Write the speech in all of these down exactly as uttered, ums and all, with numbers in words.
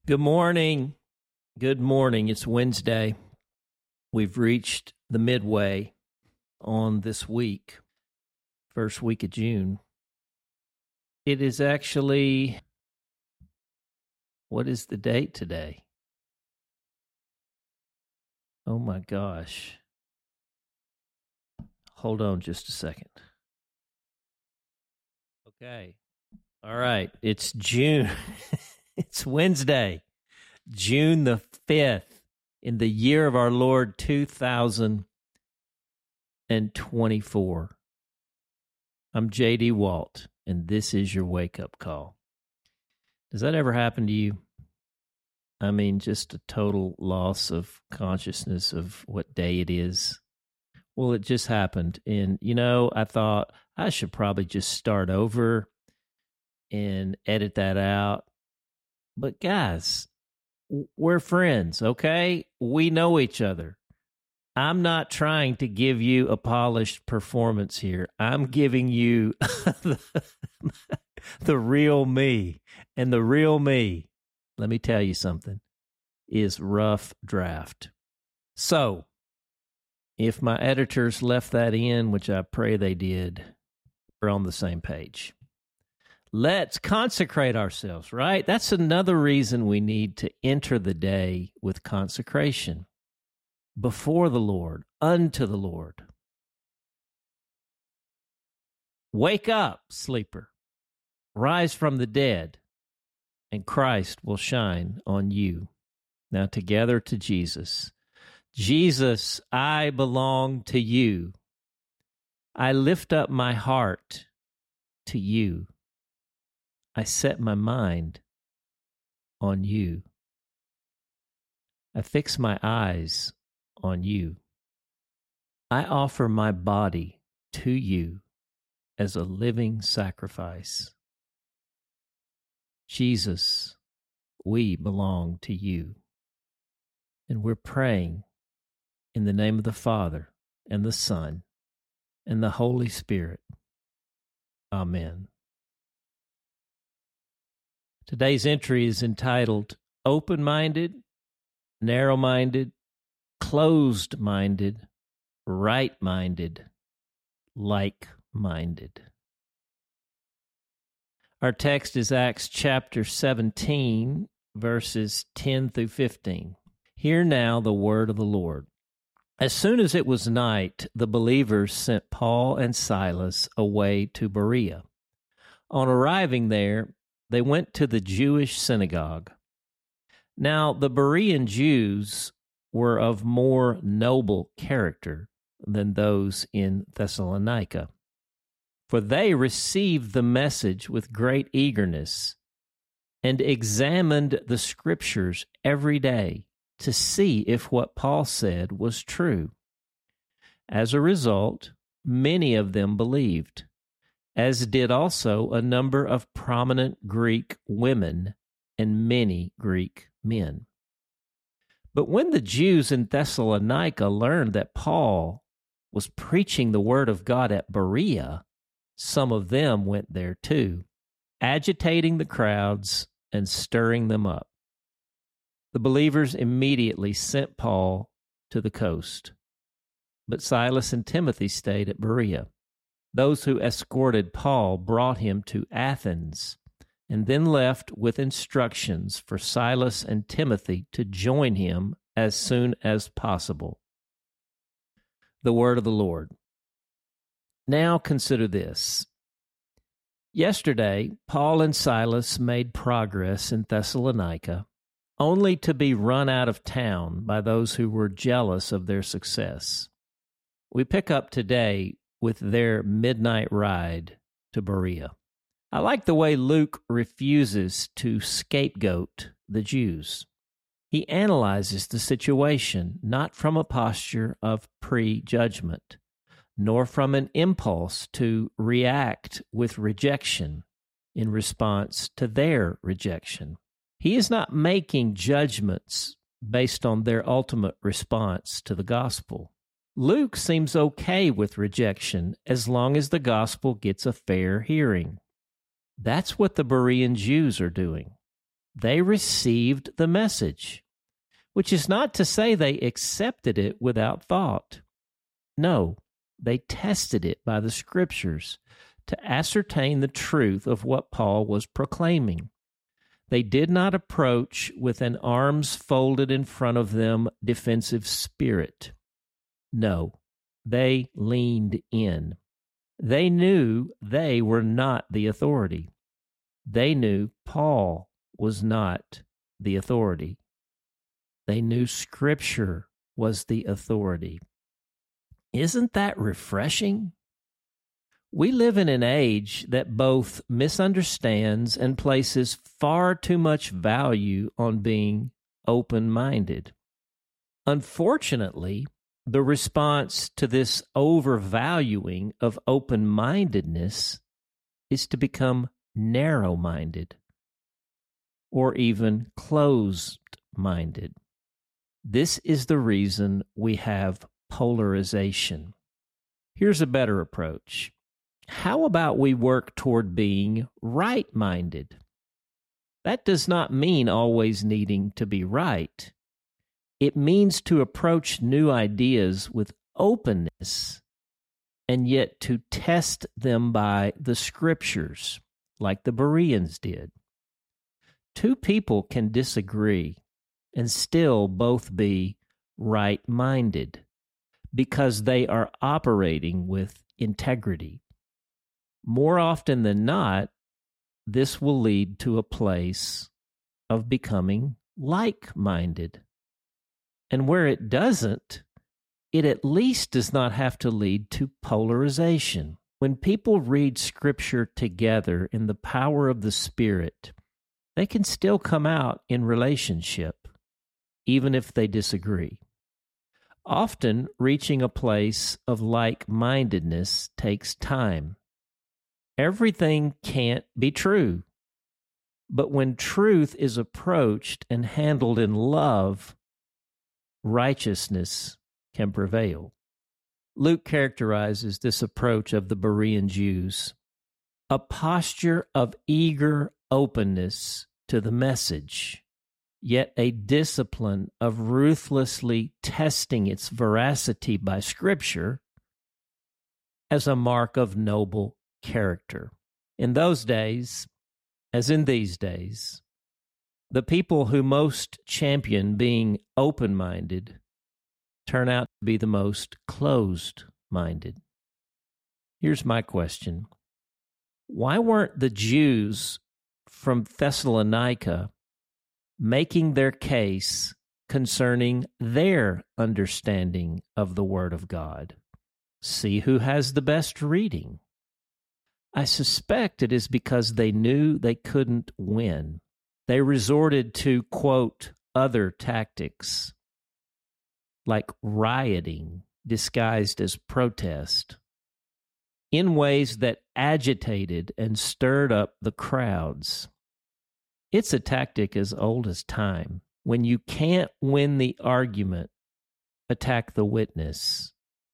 Good morning. Good morning. It's Wednesday. We've reached the midway on this week, first week of June. It is actually, what is the date today? Oh my gosh. Hold on just a second. Okay. All right. It's June. It's Wednesday, June the fifth, in the year of our Lord two thousand twenty-four. I'm J D Walt, and this is your wake-up call. Does that ever happen to you? I mean, just a total loss of consciousness of what day it is. Well, it just happened. And, you know, I thought I should probably just start over and edit that out. But guys, we're friends, okay? We know each other. I'm not trying to give you a polished performance here. I'm giving you the, the real me. And the real me, let me tell you something, is rough draft. So, if my editors left that in, which I pray they did, we're on the same page. Let's consecrate ourselves, right? That's another reason we need to enter the day with consecration. Before the Lord, unto the Lord. Wake up, sleeper. Rise from the dead, and Christ will shine on you. Now together to Jesus. Jesus, I belong to you. I lift up my heart to you. I set my mind on you. I fix my eyes on you. I offer my body to you as a living sacrifice. Jesus, we belong to you. And we're praying in the name of the Father and the Son and the Holy Spirit. Amen. Today's entry is entitled Open-Minded, Narrow-Minded, Closed-Minded, Right-Minded, Like-Minded. Our text is Acts chapter seventeen, verses ten through fifteen. Hear now the word of the Lord. As soon as it was night, the believers sent Paul and Silas away to Berea. On arriving there, they went to the Jewish synagogue. Now, the Berean Jews were of more noble character than those in Thessalonica, for they received the message with great eagerness and examined the Scriptures every day to see if what Paul said was true. As a result, many of them believed, as did also a number of prominent Greek women and many Greek men. But when the Jews in Thessalonica learned that Paul was preaching the word of God at Berea, some of them went there too, agitating the crowds and stirring them up. The believers immediately sent Paul to the coast, but Silas and Timothy stayed at Berea. Those who escorted Paul brought him to Athens and then left with instructions for Silas and Timothy to join him as soon as possible. The word of the Lord. Now consider this. Yesterday, Paul and Silas made progress in Thessalonica, only to be run out of town by those who were jealous of their success. We pick up today with their midnight ride to Berea. I like the way Luke refuses to scapegoat the Jews. He analyzes the situation not from a posture of prejudgment, nor from an impulse to react with rejection in response to their rejection. He is not making judgments based on their ultimate response to the gospel. Luke seems okay with rejection as long as the gospel gets a fair hearing. That's what the Berean Jews are doing. They received the message, which is not to say they accepted it without thought. No, they tested it by the Scriptures to ascertain the truth of what Paul was proclaiming. They did not approach with an arms folded in front of them defensive spirit. No, they leaned in. They knew they were not the authority. They knew Paul was not the authority. They knew Scripture was the authority. Isn't that refreshing? We live in an age that both misunderstands and places far too much value on being open-minded. Unfortunately, the response to this overvaluing of open-mindedness is to become narrow-minded or even closed-minded. This is the reason we have polarization. Here's a better approach. How about we work toward being right-minded? That does not mean always needing to be right. It means to approach new ideas with openness and yet to test them by the Scriptures, like the Bereans did. Two people can disagree and still both be right-minded because they are operating with integrity. More often than not, this will lead to a place of becoming like-minded. And where it doesn't, it at least does not have to lead to polarization. When people read Scripture together in the power of the Spirit, they can still come out in relationship, even if they disagree. Often, reaching a place of like-mindedness takes time. Everything can't be true. But when truth is approached and handled in love, righteousness can prevail. Luke characterizes this approach of the Berean Jews, a posture of eager openness to the message, yet a discipline of ruthlessly testing its veracity by Scripture as a mark of noble character. In those days, as in these days, the people who most champion being open-minded turn out to be the most closed-minded. Here's my question. Why weren't the Jews from Thessalonica making their case concerning their understanding of the Word of God? See who has the best reading. I suspect it is because they knew they couldn't win. They resorted to, quote, other tactics, like rioting disguised as protest, in ways that agitated and stirred up the crowds. It's a tactic as old as time. When you can't win the argument, attack the witness,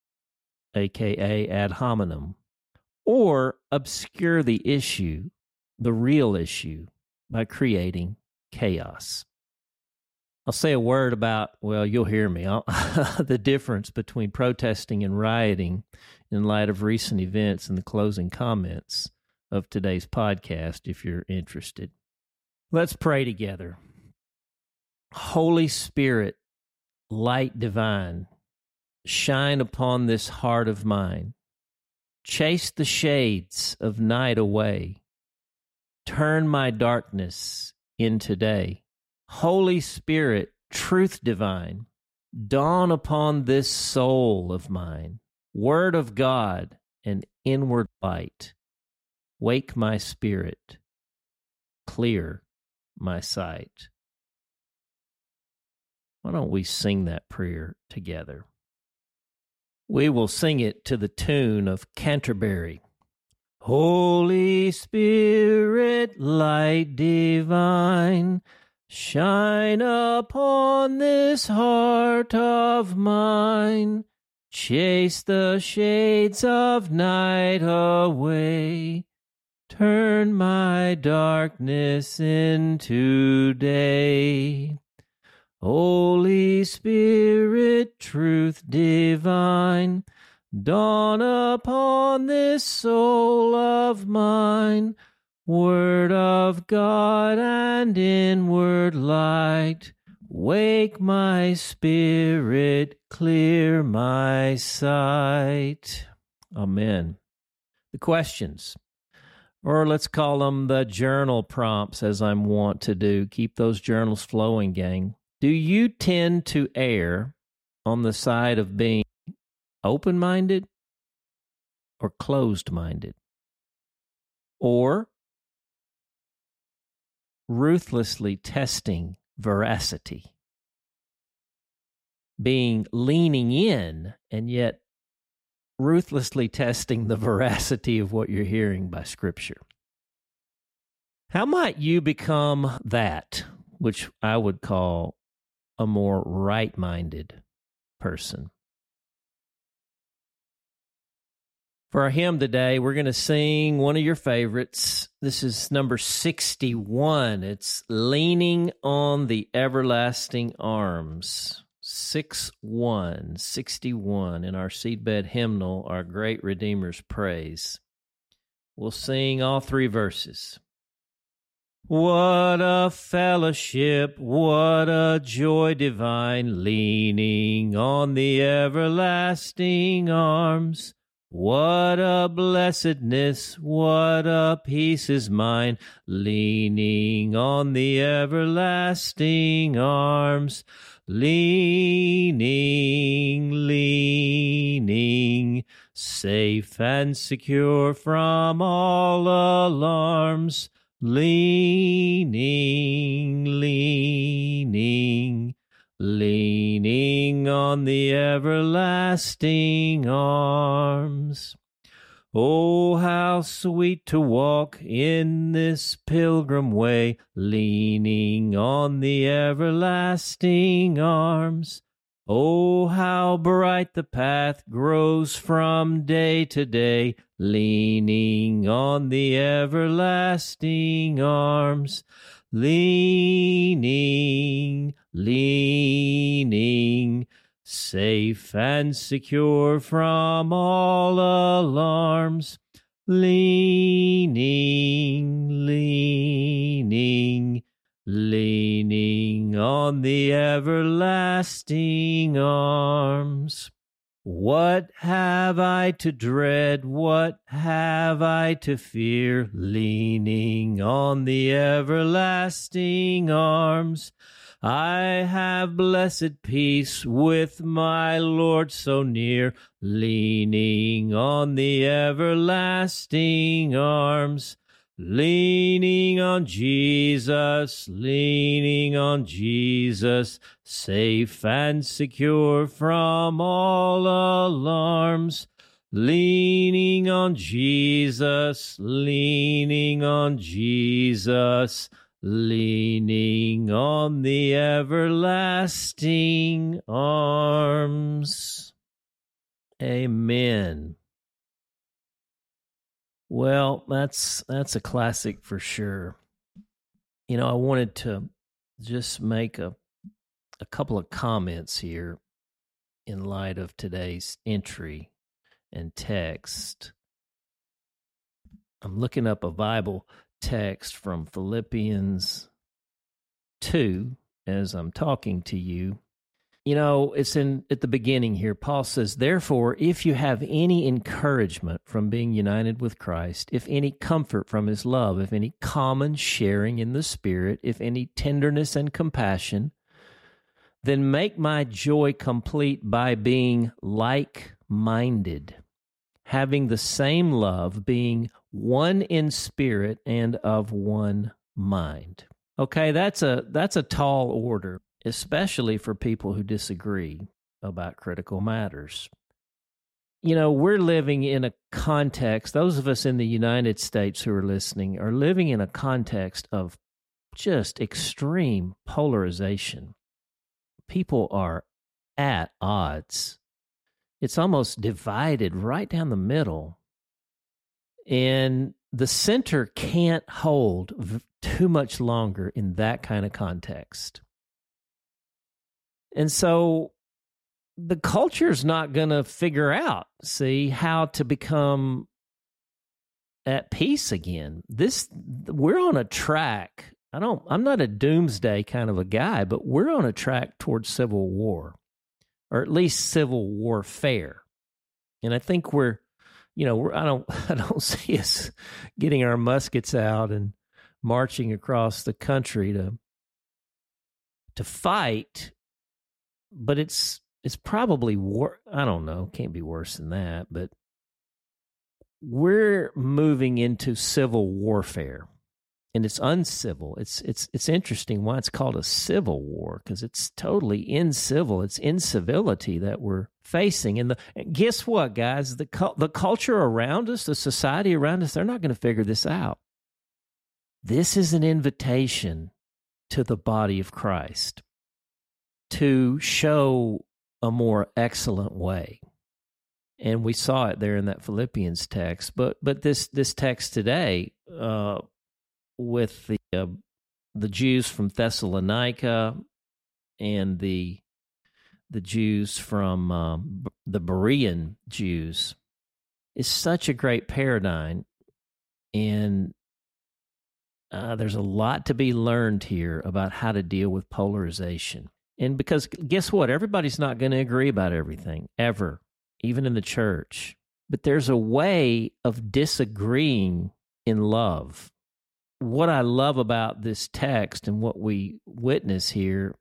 aka ad hominem, or obscure the issue, the real issue, by creating chaos. I'll say a word about, well, you'll hear me, the difference between protesting and rioting in light of recent events in the closing comments of today's podcast, if you're interested. Let's pray together. Holy Spirit, light divine, shine upon this heart of mine. Chase the shades of night away. Turn my darkness into day. Holy Spirit, truth divine, dawn upon this soul of mine. Word of God and inward light. Wake my spirit. Clear my sight. Why don't we sing that prayer together? We will sing it to the tune of Canterbury. Holy Spirit, light divine, shine upon this heart of mine. Chase the shades of night away. turn my darkness into day. Holy Spirit, truth divine, dawn upon this soul of mine. Word of God and inward light, wake my spirit, clear my sight. Amen. The questions, or let's call them the journal prompts, as I'm wont to do. Keep those journals flowing, gang. Do you tend to err on the side of being open-minded or closed-minded? Or ruthlessly testing veracity, being leaning in and yet ruthlessly testing the veracity of what you're hearing by Scripture? How might you become that, which I would call a more right-minded person? For our hymn today, we're going to sing one of your favorites. This is number sixty-one. It's Leaning on the Everlasting Arms. six one, sixty-one in our seedbed hymnal, Our Great Redeemer's Praise. We'll sing all three verses. What a fellowship, what a joy divine, leaning on the everlasting arms. What a blessedness, what a peace is mine, leaning on the everlasting arms. Leaning, leaning, safe and secure from all alarms. Leaning, leaning, leaning on the everlasting arms. Oh, how sweet to walk in this pilgrim way, leaning on the everlasting arms. Oh, how bright the path grows from day to day, leaning on the everlasting arms. Leaning, leaning, safe and secure from all alarms. Leaning, leaning, leaning on the everlasting arms. What have I to dread? What have I to fear? Leaning on the everlasting arms. I have blessed peace with my Lord so near, leaning on the everlasting arms. Leaning on Jesus, leaning on Jesus, safe and secure from all alarms. Leaning on Jesus, leaning on Jesus, leaning on the everlasting arms. Amen. Well, that's that's a classic for sure. You know, I wanted to just make a a couple of comments here in light of today's entry and text. I'm looking up a Bible text from Philippians two as I'm talking to you. You know, it's in at the beginning here. Paul says, therefore, if you have any encouragement from being united with Christ, if any comfort from his love, if any common sharing in the Spirit, if any tenderness and compassion, then make my joy complete by being like-minded, having the same love, being one in spirit and of one mind. Okay, that's a that's a tall order, especially for people who disagree about critical matters. You know, we're living in a context, those of us in the United States who are listening are living in a context of just extreme polarization. People are at odds. It's almost divided right down the middle. And the center can't hold v- too much longer in that kind of context. And so the culture is not going to figure out, see, how to become at peace again. This, we're on a track. I don't, I'm not a doomsday kind of a guy, but we're on a track towards civil war, or at least civil warfare. And I think we're, you know, we're, I don't, I don't see us getting our muskets out and marching across the country to, to fight. But it's, it's probably war. I don't know. Can't be worse than that. But we're moving into civil warfare, and it's uncivil. It's it's it's interesting why it's called a civil war, because it's totally incivil. It's incivility that we're facing. And, the, and guess what, guys? The the culture around us, the society around us, they're not going to figure this out. This is an invitation to the body of Christ to show a more excellent way. And we saw it there in that Philippians text. But but this this text today, uh, with the uh, the Jews from Thessalonica and the the Jews from um, the Berean Jews, is such a great paradigm, and uh, there's a lot to be learned here about how to deal with polarization. And because guess what? Everybody's not going to agree about everything, ever, even in the church. But there's a way of disagreeing in love. What I love about this text and what we witness here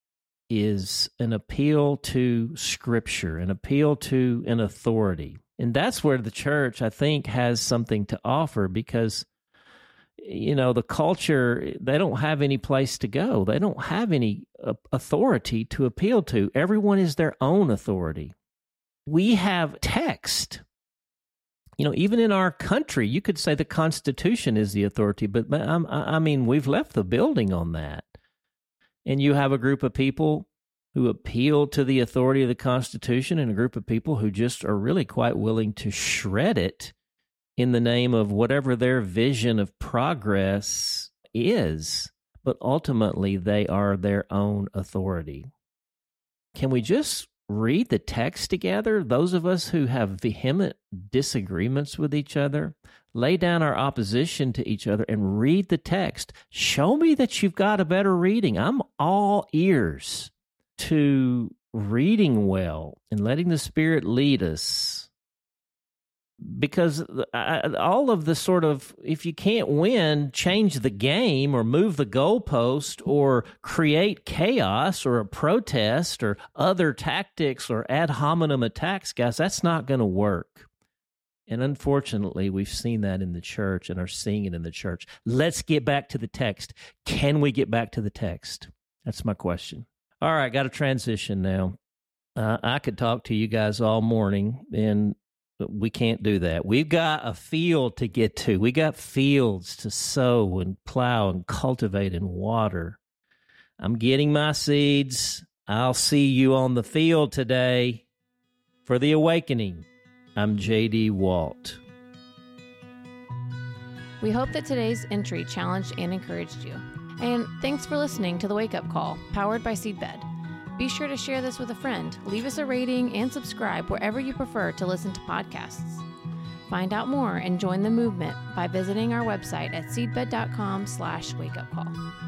is an appeal to Scripture, an appeal to an authority. And that's where the church, I think, has something to offer, because you know, the culture, they don't have any place to go. They don't have any uh, authority to appeal to. Everyone is their own authority. We have text. You know, even in our country, you could say the Constitution is the authority, but I, I mean, we've left the building on that. And you have a group of people who appeal to the authority of the Constitution, and a group of people who just are really quite willing to shred it in the name of whatever their vision of progress is, but ultimately they are their own authority. Can we just read the text together? Those of us who have vehement disagreements with each other, lay down our opposition to each other and read the text. Show me that you've got a better reading. I'm all ears to reading well and letting the Spirit lead us. Because all of the sort of, if you can't win, change the game or move the goalpost or create chaos or a protest or other tactics or ad hominem attacks, guys, that's not going to work. And unfortunately, we've seen that in the church and are seeing it in the church. Let's get back to the text. Can we get back to the text? That's my question. All right, got to transition now. Uh, I could talk to you guys all morning, and we can't do that. We've got a field to get to. We got fields to sow and plow and cultivate and water. I'm getting my seeds. I'll see you on the field today for the awakening. I'm J D Walt. We hope that today's entry challenged and encouraged you. And thanks for listening to The Wake Up Call, powered by Seedbed. Be sure to share this with a friend, leave us a rating, and subscribe wherever you prefer to listen to podcasts. Find out more and join the movement by visiting our website at seedbed.com slash wakeupcall.